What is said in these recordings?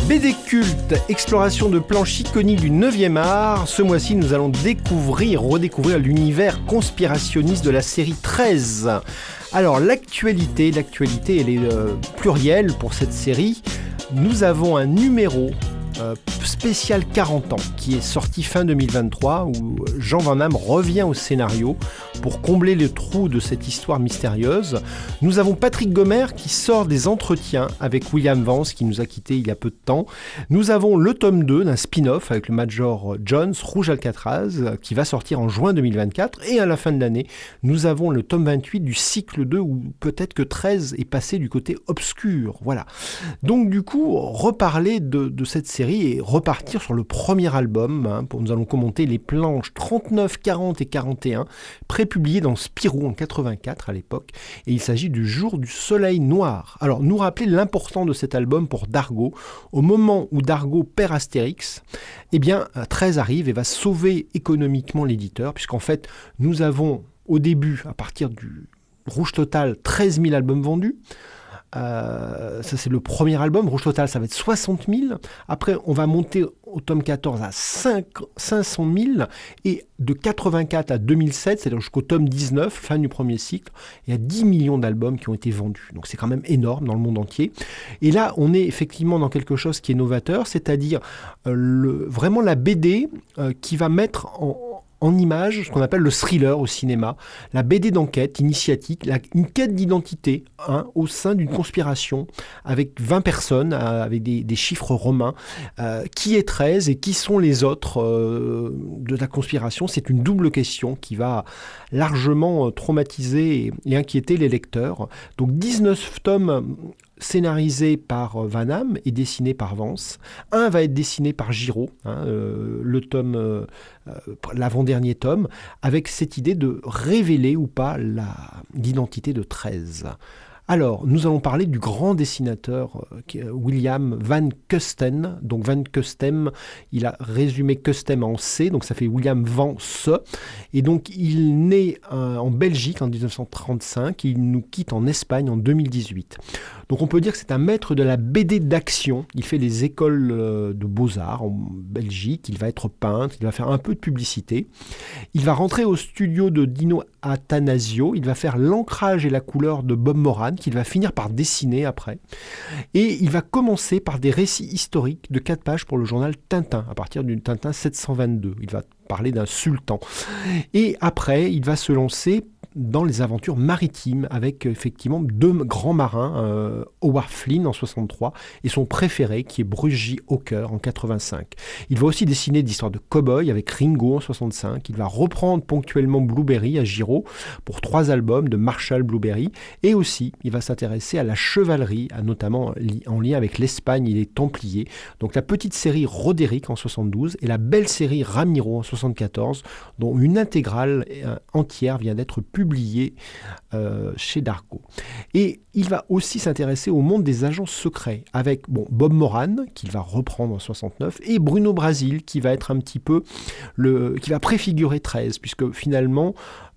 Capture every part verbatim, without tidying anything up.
B D culte, exploration de planches iconiques du neuvième art. Ce mois-ci, nous allons découvrir, redécouvrir l'univers conspirationniste de la série treize. Alors, l'actualité, l'actualité, elle est euh, plurielle pour cette série. Nous avons un numéro euh, spécial quarante ans qui est sorti fin deux mille vingt-trois où Jean Van Damme revient au scénario pour combler le trou de cette histoire mystérieuse. Nous avons Patrick Gomer qui sort des entretiens avec William Vance qui nous a quittés il y a peu de temps. Nous avons le tome deux d'un spin-off avec le Major Jones, Rouge Alcatraz, qui va sortir en juin deux mille vingt-quatre. Et à la fin de l'année, nous avons le tome vingt-huit du cycle deux où peut-être que treize est passé du côté obscur. Voilà. Donc du coup, reparler de, de cette série et repartir sur le premier album. Hein, pour, nous allons commenter les planches trente-neuf, quarante et quarante et un, prépubliées dans Spirou en quatre-vingt-quatre à l'époque. Et il s'agit du Jour du Soleil Noir. Alors, nous rappeler l'important de cet album pour Dargaud. Au moment où Dargaud perd Astérix, eh bien, treize arrive et va sauver économiquement l'éditeur, puisqu'en fait, nous avons au début, à partir du Rouge Total, treize mille albums vendus. Euh, ça c'est le premier album. Rouge Total, ça va être soixante mille. Après, on va monter au tome quatorze à cinq cent mille. Et de quatre-vingt-quatre à deux mille sept, c'est-à-dire jusqu'au tome dix-neuf, fin du premier cycle, il y a dix millions d'albums qui ont été vendus. Donc c'est quand même énorme dans le monde entier. Et là, on est effectivement dans quelque chose qui est novateur, c'est-à-dire euh, le, vraiment la B D euh, qui va mettre en en image, ce qu'on appelle le thriller au cinéma, la B D d'enquête initiatique, la, une quête d'identité hein, au sein d'une conspiration avec vingt personnes, euh, avec des, des chiffres romains. Euh, qui est treize et qui sont les autres euh, de la conspiration? C'est une double question qui va largement traumatiser et, et inquiéter les lecteurs. Donc dix-neuf tomes scénarisé par Van Damme et dessiné par Vance. Un va être dessiné par Giraud, hein, euh, le tome, euh, l'avant-dernier tome, avec cette idée de révéler ou pas la, l'identité de treize. Alors, nous allons parler du grand dessinateur euh, William Van Custen. Donc, Van Custem, il a résumé Custem en C, donc ça fait William Vance. Et donc, il naît euh, en Belgique en dix-neuf cent trente-cinq et il nous quitte en Espagne en deux mille dix-huit. Donc, on peut dire que c'est un maître de la B D d'action. Il fait les écoles euh, de beaux-arts en Belgique. Il va être peintre, il va faire un peu de publicité. Il va rentrer au studio de Dino Atanasio. Il va faire l'ancrage et la couleur de Bob Moran, qu'il va finir par dessiner après. Et il va commencer par des récits historiques de quatre pages pour le journal Tintin, à partir du Tintin sept cent vingt-deux. Il va parler d'un sultan. Et après, il va se lancer dans les aventures maritimes avec effectivement deux grands marins, euh, Howard Flynn en soixante-trois et son préféré qui est Bruce J. Hawker en quatre-vingt-cinq. Il va aussi dessiner des histoires de cow-boys avec Ringo en soixante-cinq. Il va reprendre ponctuellement Blueberry à Giraud pour trois albums de Marshall Blueberry et aussi il va s'intéresser à la chevalerie, à notamment en lien avec l'Espagne et les Templiers. Donc la petite série Roderick en soixante-douze et la belle série Ramiro en soixante-quatorze dont une intégrale entière vient d'être publiée publié euh, chez Dargaud. Et il va aussi s'intéresser au monde des agents secrets avec bon, Bob Moran, qu'il va reprendre en soixante-neuf, et Bruno Brasil, qui va être un petit peu le, qui va préfigurer treize, puisque finalement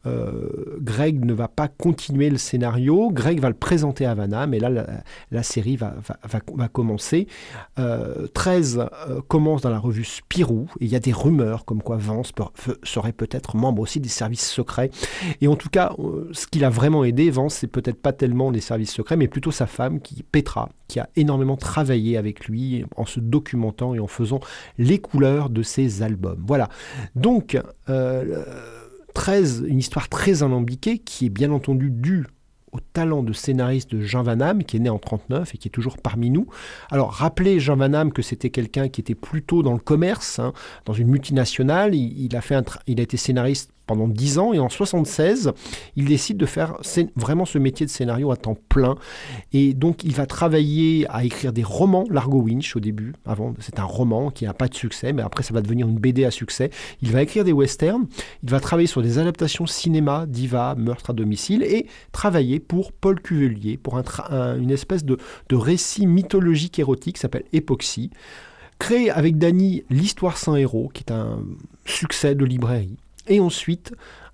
Euh, Greg ne va pas continuer le scénario, Greg va le présenter à Van Damme et là la, la série va, va, va, va commencer. Euh, treize euh, commence dans la revue Spirou et il y a des rumeurs comme quoi Vance peut, serait peut-être membre aussi des services secrets et en tout cas euh, ce qui l'a vraiment aidé Vance c'est peut-être pas tellement les services secrets mais plutôt sa femme qui Petra qui a énormément travaillé avec lui en se documentant et en faisant les couleurs de ses albums. Voilà donc euh, treize, une histoire très alambiquée qui est bien entendu due au talent de scénariste de Jean Van Damme, qui est né en trente-neuf et qui est toujours parmi nous. Alors, rappelez Jean Van Damme que c'était quelqu'un qui était plutôt dans le commerce, hein, dans une multinationale. Il, il, a fait un tra- il a été scénariste pendant dix ans et en soixante-seize, il décide de faire scén- vraiment ce métier de scénario à temps plein. Et donc, il va travailler à écrire des romans, Largo Winch au début. Avant, c'est un roman qui n'a pas de succès, mais après, ça va devenir une B D à succès. Il va écrire des westerns, il va travailler sur des adaptations cinéma, Diva, Meurtre à domicile et travailler pour Paul Cuvelier, pour un tra- un, une espèce de, de récit mythologique érotique qui s'appelle Époxy. Créé avec Dany l'Histoire sans héros, qui est un succès de librairie. Et ensuite,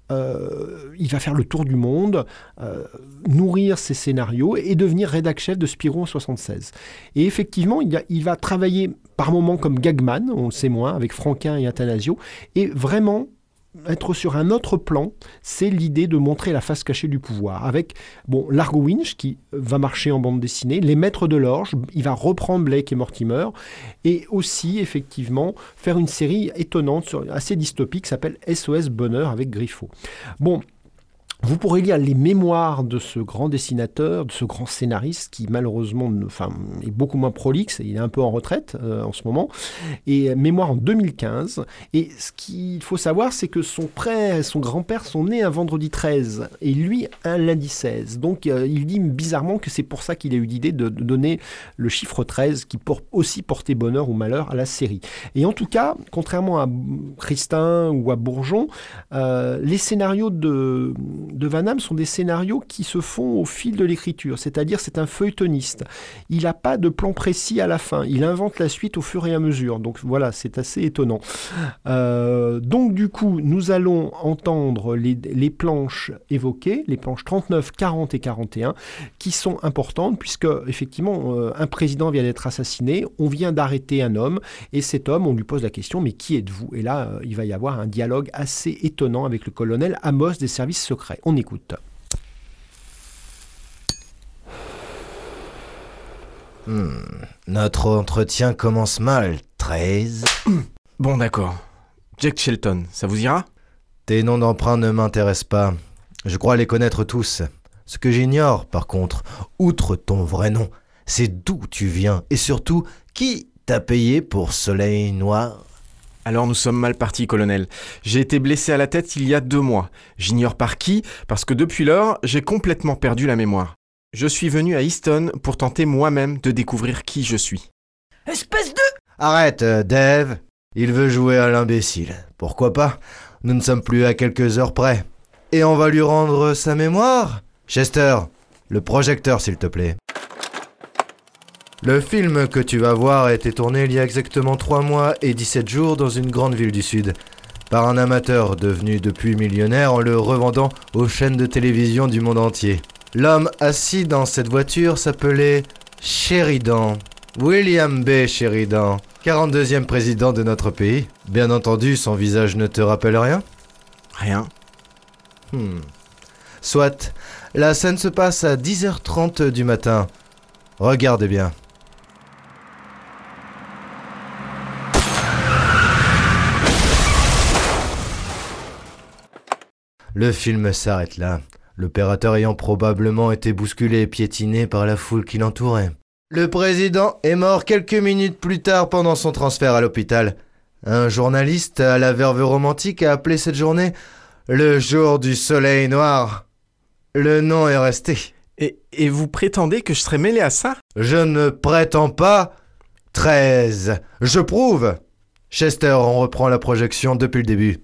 euh, il va faire le tour du monde, euh, nourrir ses scénarios et devenir rédac-chef de Spirou en soixante-seize. Et effectivement, il, a, il va travailler par moments comme gagman, on le sait moins, avec Franquin et Attanasio, et vraiment être sur un autre plan, c'est l'idée de montrer la face cachée du pouvoir. Avec bon, Largo Winch, qui va marcher en bande dessinée, Les Maîtres de l'Orge, il va reprendre Blake et Mortimer, et aussi, effectivement, faire une série étonnante, assez dystopique, qui s'appelle S O S Bonheur avec Griffo. Bon, vous pourrez lire les mémoires de ce grand dessinateur, de ce grand scénariste qui malheureusement enfin, est beaucoup moins prolixe, il est un peu en retraite euh, en ce moment, et mémoire en deux mille quinze. Et ce qu'il faut savoir, c'est que son père et son grand-père sont nés un vendredi treize, et lui un lundi seize. Donc euh, il dit bizarrement que c'est pour ça qu'il a eu l'idée de, de donner le chiffre treize, qui peut aussi porter bonheur ou malheur à la série. Et en tout cas, contrairement à Christin ou à Bourgeon, euh, les scénarios de... de Van Hamme sont des scénarios qui se font au fil de l'écriture, c'est-à-dire c'est un feuilletoniste. Il n'a pas de plan précis à la fin, il invente la suite au fur et à mesure. Donc voilà, c'est assez étonnant. Euh, donc du coup, nous allons entendre les, les planches évoquées, les planches trente-neuf, quarante et quarante et un, qui sont importantes puisque effectivement euh, un président vient d'être assassiné, on vient d'arrêter un homme et cet homme, on lui pose la question, mais qui êtes-vous ? Et là, euh, il va y avoir un dialogue assez étonnant avec le colonel Amos des services secrets. On écoute. Hmm, notre entretien commence mal, treize. Bon, d'accord. Jack Shelton, ça vous ira ? Tes noms d'emprunt ne m'intéressent pas. Je crois les connaître tous. Ce que j'ignore, par contre, outre ton vrai nom, c'est d'où tu viens et surtout, qui t'a payé pour Soleil Noir ? Alors nous sommes mal partis, colonel. J'ai été blessé à la tête il y a deux mois. J'ignore par qui, parce que depuis lors, j'ai complètement perdu la mémoire. Je suis venu à Easton pour tenter moi-même de découvrir qui je suis. Espèce de... Arrête, euh, Dave. Il veut jouer à l'imbécile. Pourquoi pas ? Nous ne sommes plus à quelques heures près. Et on va lui rendre sa mémoire ? Chester, le projecteur, s'il te plaît. Le film que tu vas voir a été tourné il y a exactement trois mois et dix-sept jours dans une grande ville du Sud, par un amateur devenu depuis millionnaire en le revendant aux chaînes de télévision du monde entier. L'homme assis dans cette voiture s'appelait Sheridan, William B. Sheridan, quarante-deuxième président de notre pays. Bien entendu, son visage ne te rappelle rien ? Rien. Hmm. Soit, la scène se passe à dix heures trente du matin. Regardez bien. Le film s'arrête là, l'opérateur ayant probablement été bousculé et piétiné par la foule qui l'entourait. Le président est mort quelques minutes plus tard pendant son transfert à l'hôpital. Un journaliste à la verve romantique a appelé cette journée « le jour du soleil noir ». Le nom est resté. Et, et vous prétendez que je serais mêlé à ça ? Je ne prétends pas. treize. Je prouve. Chester, on reprend la projection depuis le début.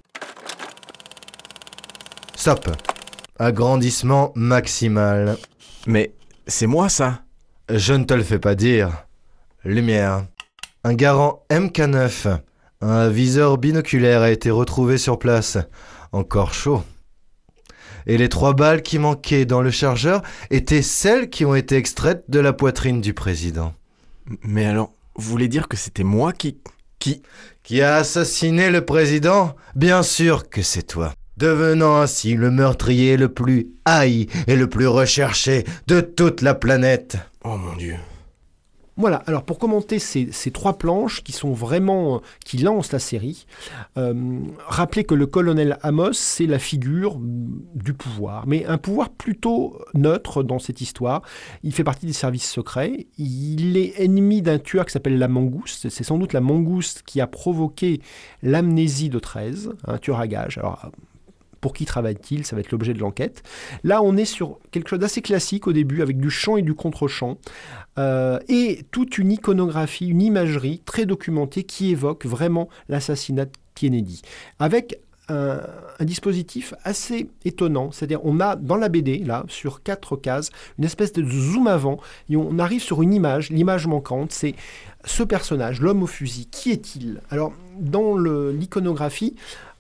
Stop. Agrandissement maximal. Mais c'est moi ça ? Je ne te le fais pas dire. Lumière. Un garand M K neuf. Un viseur binoculaire a été retrouvé sur place. Encore chaud. Et les trois balles qui manquaient dans le chargeur étaient celles qui ont été extraites de la poitrine du président. Mais alors, vous voulez dire que c'était moi qui... Qui Qui a assassiné le président ? Bien sûr que c'est toi. Devenant ainsi le meurtrier le plus haï et le plus recherché de toute la planète. Oh mon Dieu. Voilà, alors pour commenter ces, ces trois planches qui sont vraiment, euh, qui lancent la série, euh, rappelez que le colonel Amos, c'est la figure du pouvoir, mais un pouvoir plutôt neutre dans cette histoire. Il fait partie des services secrets, il est ennemi d'un tueur qui s'appelle la Mangouste, c'est sans doute la Mangouste qui a provoqué l'amnésie de treize, un tueur à gages. Alors, pour qui travaille-t-il ? Ça va être l'objet de l'enquête. Là, on est sur quelque chose d'assez classique au début, avec du chant et du contre-chant, euh, et toute une iconographie, une imagerie très documentée qui évoque vraiment l'assassinat de Kennedy, avec un, un dispositif assez étonnant. C'est-à-dire, on a dans la B D, là, sur quatre cases, une espèce de zoom avant, et on arrive sur une image, l'image manquante, c'est ce personnage, l'homme au fusil. Qui est-il ? Alors, dans le, l'iconographie,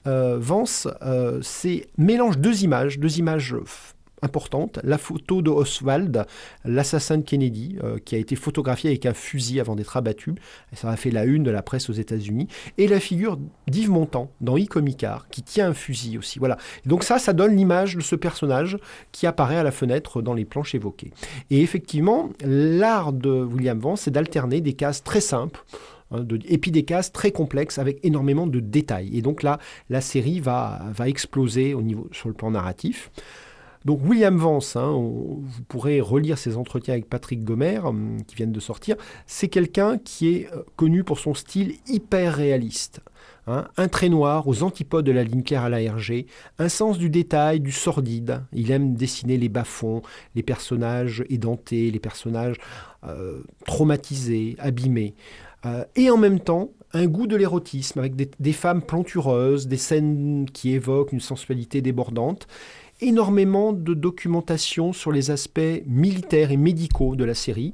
euh, Vance, euh, c'est mélange deux images, deux images f- importante, la photo de Oswald, l'assassin de Kennedy, euh, qui a été photographié avec un fusil avant d'être abattu. Ça a fait la une de la presse aux États-Unis. Et la figure d'Yves Montand dans Icomicard, qui tient un fusil aussi. Voilà. Et donc ça, ça donne l'image de ce personnage qui apparaît à la fenêtre dans les planches évoquées. Et effectivement, l'art de William Vance, c'est d'alterner des cases très simples, De, et puis des cases très complexes avec énormément de détails. Et donc là, la série va, va exploser au niveau, sur le plan narratif. Donc William Vance, hein, on, vous pourrez relire ses entretiens avec Patrick Gomer, hum, qui viennent de sortir, c'est quelqu'un qui est euh, connu pour son style hyper réaliste. Hein, un trait noir aux antipodes de la ligne claire à l'A R G, un sens du détail, du sordide. Il aime dessiner les bas-fonds, les personnages édentés, les personnages euh, traumatisés, abîmés. Euh, et en même temps, un goût de l'érotisme, avec des, des femmes plantureuses, des scènes qui évoquent une sensualité débordante. Énormément de documentation sur les aspects militaires et médicaux de la série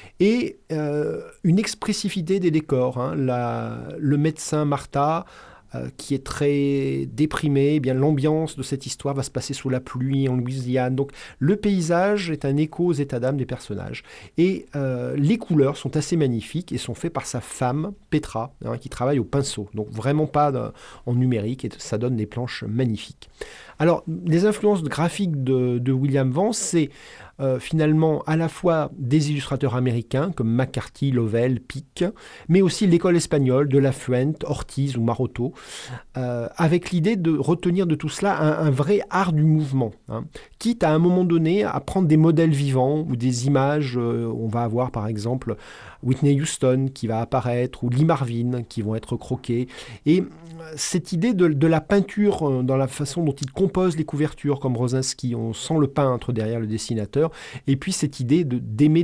et euh, une expressivité des décors. Hein. La, le médecin Martha, euh, qui est très déprimé, eh bien, l'ambiance de cette histoire va se passer sous la pluie en Louisiane. Donc le paysage est un écho aux états d'âme des personnages. Et euh, les couleurs sont assez magnifiques et sont faites par sa femme, Petra, hein, qui travaille au pinceau. Donc vraiment pas de, en numérique et ça donne des planches magnifiques. Alors, les influences graphiques de, de William Vance, c'est euh, finalement à la fois des illustrateurs américains comme McCarthy, Lovell, Pic, mais aussi l'école espagnole de La Fuente, Ortiz ou Maroto, euh, avec l'idée de retenir de tout cela un, un vrai art du mouvement, hein, quitte à un moment donné à prendre des modèles vivants ou des images. Euh, on va avoir par exemple Whitney Houston qui va apparaître ou Lee Marvin qui vont être croqués. Et cette idée de, de la peinture dans la façon dont il compose les couvertures comme Rosinski, on sent le peintre derrière le dessinateur, et puis cette idée de, d'aimer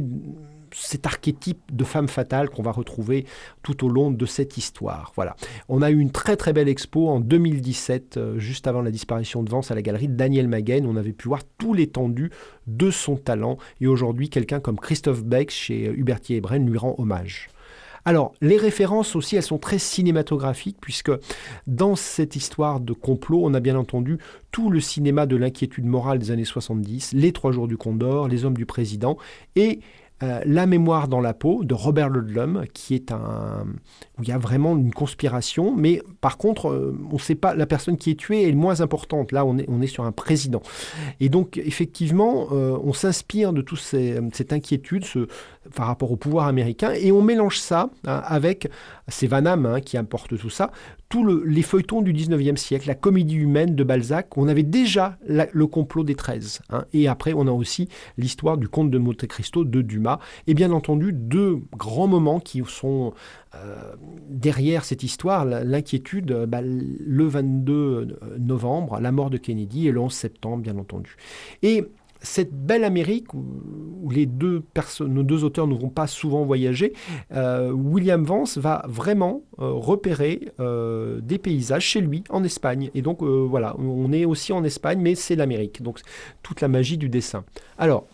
cet archétype de femme fatale qu'on va retrouver tout au long de cette histoire. Voilà. On a eu une très très belle expo en deux mille dix-sept, euh, juste avant la disparition de Vance à la galerie de Daniel Maguen. On avait pu voir tout l'étendue de son talent, et aujourd'hui quelqu'un comme Christophe Beck chez Hubertier et Brenne lui rend hommage. Alors, les références aussi, elles sont très cinématographiques, puisque dans cette histoire de complot, on a bien entendu tout le cinéma de l'inquiétude morale des années soixante-dix, Les Trois Jours du Condor, Les Hommes du Président, et euh, La Mémoire dans la peau de Robert Ludlum, qui est un... où il y a vraiment une conspiration, mais par contre, euh, on ne sait pas, la personne qui est tuée est moins importante. Là, on est, on est sur un président. Et donc, effectivement, euh, on s'inspire de toute ces, cette inquiétude ce, par rapport au pouvoir américain, et on mélange ça hein, avec, c'est Van Hamme hein, qui importe tout ça, tous le, les feuilletons du dix-neuvième siècle, la comédie humaine de Balzac. On avait déjà la, le complot des treize. Hein, et après, on a aussi l'histoire du comte de Monte Cristo de Dumas. Et bien entendu, deux grands moments qui sont euh, derrière cette histoire. L'inquiétude, bah, le vingt-deux novembre, la mort de Kennedy, et le onze septembre, bien entendu. Et cette belle Amérique où, où les deux perso- nos deux auteurs ne vont pas souvent voyager, euh, William Vance va vraiment euh, repérer euh, des paysages chez lui en Espagne. Et donc euh, voilà, on est aussi en Espagne, mais c'est l'Amérique. Donc toute la magie du dessin. Alors,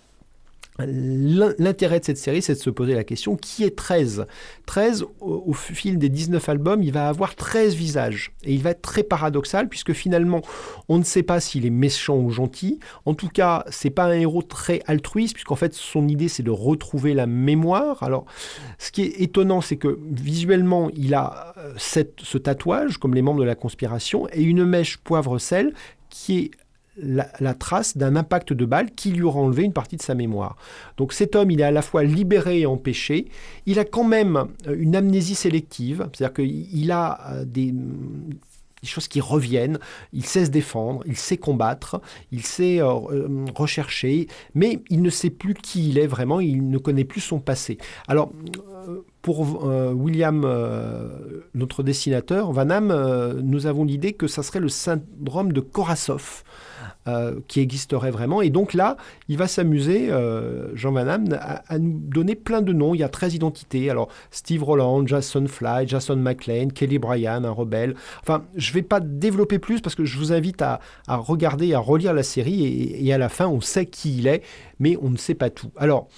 l'intérêt de cette série, c'est de se poser la question, qui est treize ? treize, au, au fil des dix-neuf albums, il va avoir treize visages. Et il va être très paradoxal, puisque finalement, on ne sait pas s'il est méchant ou gentil. En tout cas, c'est pas un héros très altruiste, puisqu'en fait, son idée, c'est de retrouver la mémoire. Alors, ce qui est étonnant, c'est que visuellement, il a cette, ce tatouage, comme les membres de la conspiration, et une mèche poivre-sel qui est La, la trace d'un impact de balle qui lui aura enlevé une partie de sa mémoire. Donc cet homme, il est à la fois libéré et empêché. Il a quand même une amnésie sélective, c'est-à-dire qu'il a des, des choses qui reviennent, il sait se défendre, il sait combattre, il sait euh, rechercher, mais il ne sait plus qui il est vraiment, il ne connaît plus son passé. Alors, pour euh, William, euh, notre dessinateur, Van Hamme, euh, nous avons l'idée que ça serait le syndrome de Korassov, Euh, qui existerait vraiment. Et donc là, il va s'amuser, euh, Jean Van Hamme, à, à nous donner plein de noms. Il y a treize identités. Alors, Steve Rowland, Jason Fly, Jason McLean, Kelly Bryan, un rebelle. Enfin, je ne vais pas développer plus parce que je vous invite à, à regarder, à relire la série et, et à la fin, on sait qui il est, mais on ne sait pas tout. Alors,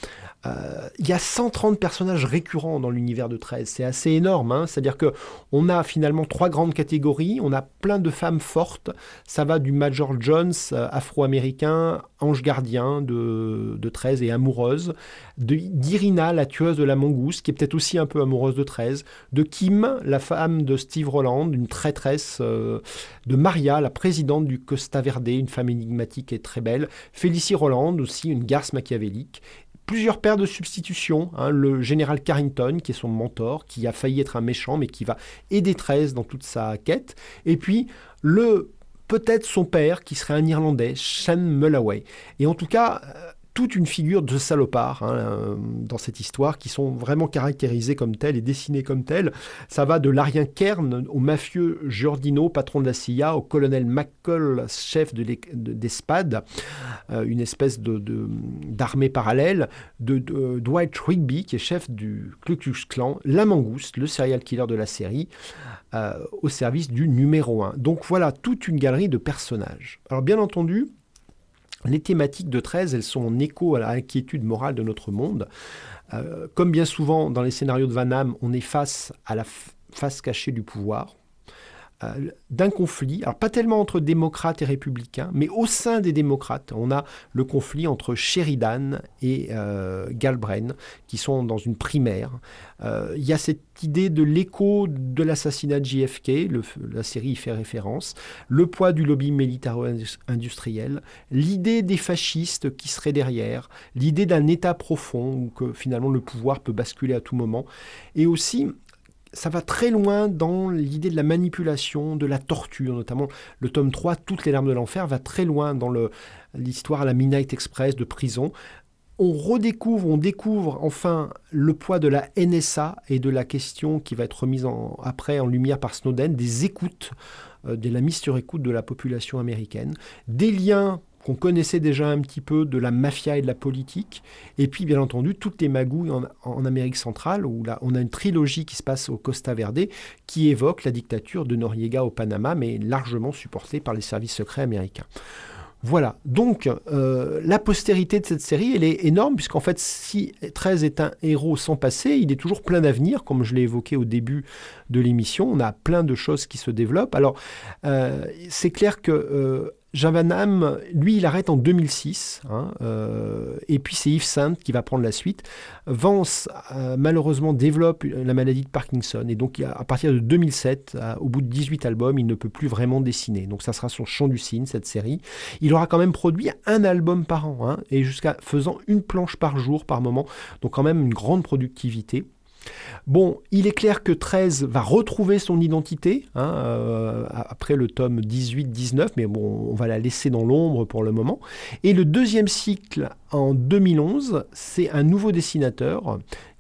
Euh, il y a cent trente personnages récurrents dans l'univers de treize, c'est assez énorme, hein. C'est-à-dire qu'on a finalement trois grandes catégories, on a plein de femmes fortes, ça va du Major Jones, euh, afro-américain, ange gardien de, de treize et amoureuse, de, d'Irina, la tueuse de la mangouste, qui est peut-être aussi un peu amoureuse de treize, de Kim, la femme de Steve Rowland, une traîtresse, euh, de Maria, la présidente du Costa Verde, une femme énigmatique et très belle, Félicie Rowland, aussi une garce machiavélique. Plusieurs paires de substitutions, hein, le général Carrington, qui est son mentor, qui a failli être un méchant, mais qui va aider treize dans toute sa quête. Et puis, le peut-être son père, qui serait un Irlandais, Sean Mulloway. Et en tout cas, euh, toute une figure de salopard hein, euh, dans cette histoire, qui sont vraiment caractérisés comme tels et dessinés comme tels. Ça va de l'Arien Kern au mafieux Giordino, patron de la C I A, au colonel McCall, chef de de, des S P A D, euh, une espèce de, de, d'armée parallèle, de, de Dwight Rigby, qui est chef du Ku Klux Klan, la Mangouste, le serial killer de la série, euh, au service du numéro un. Donc voilà, toute une galerie de personnages. Alors bien entendu, les thématiques de treize, elles sont en écho à l'inquiétude morale de notre monde. Euh, comme bien souvent dans les scénarios de Van Hamme, on est face à la f- face cachée du pouvoir, euh, d'un conflit, alors pas tellement entre démocrates et républicains, mais au sein des démocrates, on a le conflit entre Sheridan et euh, Galbraith, qui sont dans une primaire. Euh, il y a cette idée de l'écho de l'assassinat de J F K, le, la série y fait référence, le poids du lobby militaro-industriel, l'idée des fascistes qui seraient derrière, l'idée d'un État profond où que finalement le pouvoir peut basculer à tout moment, et aussi ça va très loin dans l'idée de la manipulation, de la torture, notamment le tome trois, Toutes les larmes de l'enfer, va très loin dans le, l'histoire à la Midnight Express de prison. On redécouvre, on découvre enfin le poids de la N S A et de la question qui va être remise en, après en lumière par Snowden, des écoutes, euh, de la mise sur écoute de la population américaine, des liens qu'on connaissait déjà un petit peu de la mafia et de la politique, et puis bien entendu toutes les magouilles en, en Amérique centrale, où là, on a une trilogie qui se passe au Costa Verde, qui évoque la dictature de Noriega au Panama, mais largement supportée par les services secrets américains. Voilà, donc euh, la postérité de cette série, elle est énorme, puisqu'en fait, si treize est un héros sans passé, il est toujours plein d'avenir, comme je l'ai évoqué au début de l'émission, on a plein de choses qui se développent. Alors, euh, c'est clair que euh, Jean Van Hamme, lui, il arrête en deux mille six, hein, euh, et puis c'est Yves Saint qui va prendre la suite. Vance, euh, malheureusement, développe la maladie de Parkinson, et donc à partir de deux mille sept, à, au bout de dix-huit albums, il ne peut plus vraiment dessiner. Donc ça sera son champ du cygne, cette série. Il aura quand même produit un album par an, hein, et jusqu'à faisant une planche par jour, par moment, donc quand même une grande productivité. Bon, il est clair que treize va retrouver son identité hein, euh, après le tome dix-huit dix-neuf, mais bon, on va la laisser dans l'ombre pour le moment. Et le deuxième cycle, en deux mille onze, c'est un nouveau dessinateur,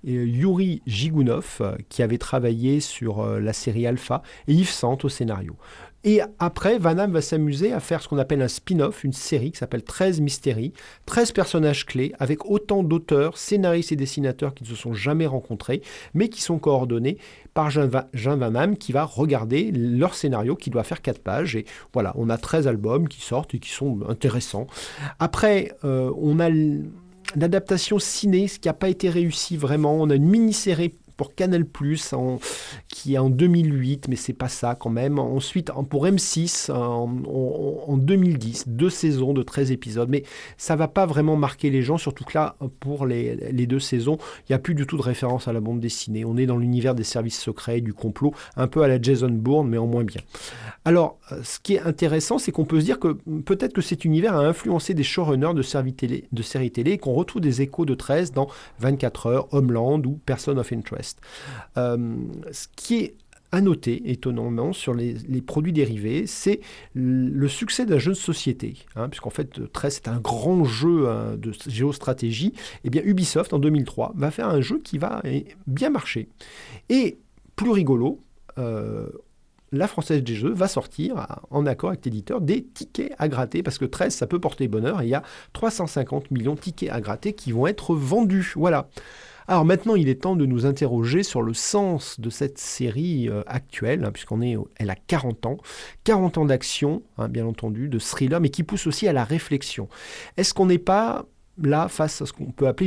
Yuri Jigounov, qui avait travaillé sur euh, la série Alpha, et Yves Sant au scénario. Et après, Van Hamme va s'amuser à faire ce qu'on appelle un spin-off, une série qui s'appelle treize Mysteries, treize personnages clés, avec autant d'auteurs, scénaristes et dessinateurs qui ne se sont jamais rencontrés, mais qui sont coordonnés par Jean Van Hamme, qui va regarder leur scénario, qui doit faire quatre pages. Et voilà, on a treize albums qui sortent et qui sont intéressants. Après, euh, on a l'adaptation ciné, ce qui n'a pas été réussi vraiment. On a une mini-série pour Canal+, en, qui est en deux mille huit, mais c'est pas ça quand même. Ensuite, pour M six, en, en, en deux mille dix, deux saisons de treize épisodes, mais ça va pas vraiment marquer les gens, surtout que là, pour les, les deux saisons, il n'y a plus du tout de référence à la bande dessinée. On est dans l'univers des services secrets, du complot, un peu à la Jason Bourne, mais en moins bien. Alors, ce qui est intéressant, c'est qu'on peut se dire que peut-être que cet univers a influencé des showrunners de séries télé, de séries télé et qu'on retrouve des échos de treize dans vingt-quatre heures, Homeland ou Person of Interest. Euh, ce qui est à noter, étonnamment, sur les, les produits dérivés, c'est le succès de la jeu de société. Hein, puisqu'en fait, treize, c'est un grand jeu hein, de géostratégie. Et bien, Ubisoft, en deux mille trois, va faire un jeu qui va bien marcher. Et, plus rigolo, euh, la Française des Jeux va sortir, en accord avec l'éditeur, des tickets à gratter, parce que treize, ça peut porter bonheur, et il y a trois cent cinquante millions de tickets à gratter qui vont être vendus. Voilà. Alors maintenant, il est temps de nous interroger sur le sens de cette série euh, actuelle, hein, puisqu'on est, elle a quarante ans, quarante ans d'action, hein, bien entendu, de thriller, mais qui pousse aussi à la réflexion. Est-ce qu'on n'est pas là face à ce qu'on peut appeler une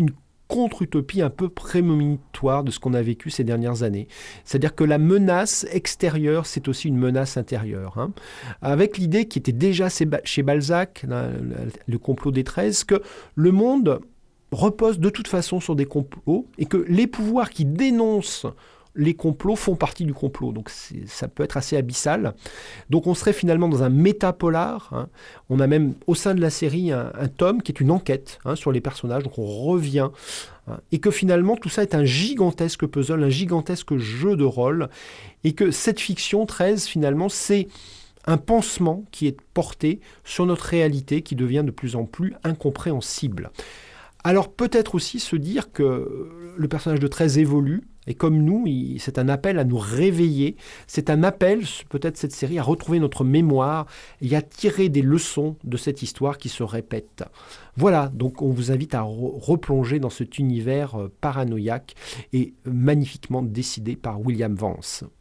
contre-utopie un peu prémonitoire de ce qu'on a vécu ces dernières années. C'est-à-dire que la menace extérieure, c'est aussi une menace intérieure. Hein. Avec l'idée qui était déjà chez Balzac, le complot des treize, que le monde repose de toute façon sur des complots et que les pouvoirs qui dénoncent les complots font partie du complot. Donc ça peut être assez abyssal. Donc on serait finalement dans un métapolar. Hein. On a même au sein de la série un, un tome qui est une enquête hein, sur les personnages. Donc on revient. Hein, et que finalement tout ça est un gigantesque puzzle, un gigantesque jeu de rôle. Et que cette fiction treize finalement c'est un pansement qui est porté sur notre réalité qui devient de plus en plus incompréhensible. Alors peut-être aussi se dire que le personnage de treize évolue, et comme nous, il, c'est un appel à nous réveiller, c'est un appel, peut-être cette série, à retrouver notre mémoire et à tirer des leçons de cette histoire qui se répète. Voilà, donc on vous invite à re- replonger dans cet univers paranoïaque et magnifiquement décidé par William Vance.